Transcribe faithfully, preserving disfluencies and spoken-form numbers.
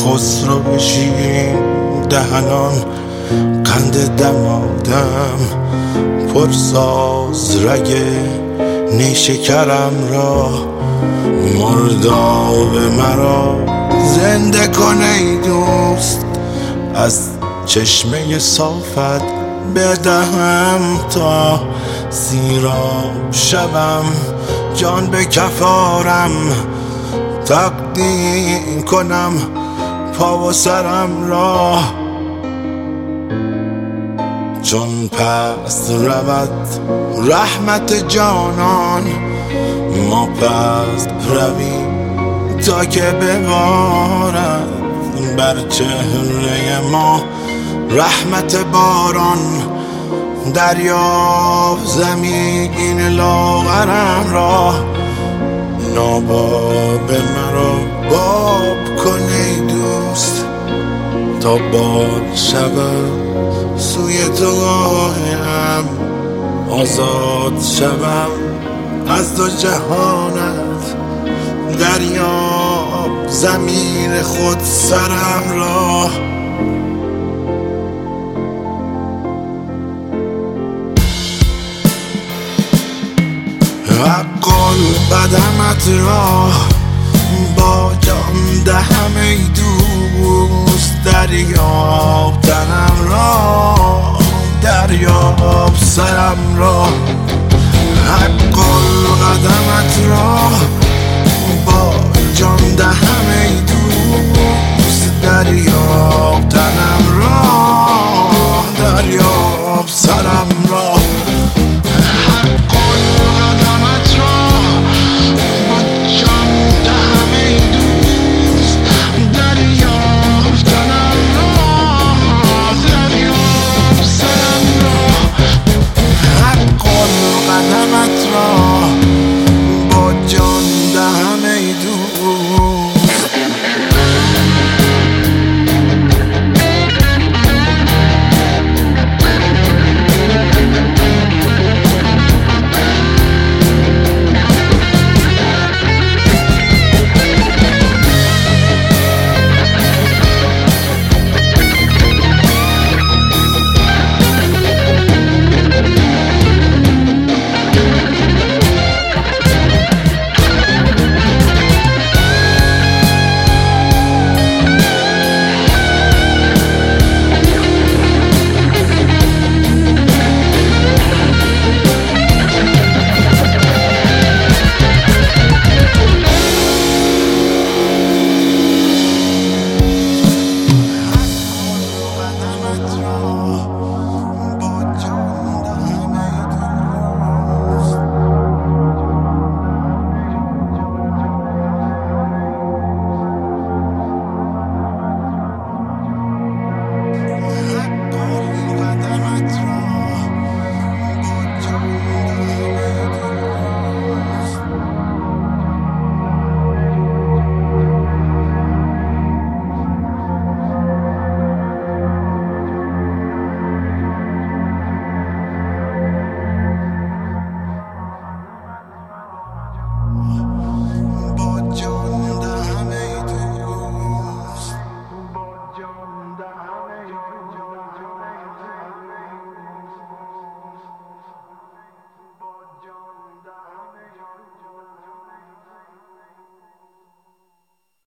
خسرو بشین دهنان قند دمادم پرساز رگ نیشکرم را مرداب مرا زنده کن ای دوست از چشمه صافت بدهم تا سیراب شوم جان به کفارم تقدیم کنم پا و سرم را چون پس رود رحمت جانان ما پس رویم تا که ببارد بر چهره ما رحمت باران دریاب زمین لاغرم را ناباب مرا باب کن ای دوست تا باد شود سوی تو راهم آزاد شوم از دو جهانت دریاب زمین خود سرم را حقا قدمت را با جان دهم ای دوست دریاب تنم را دریاب سرم را حقا قدمت را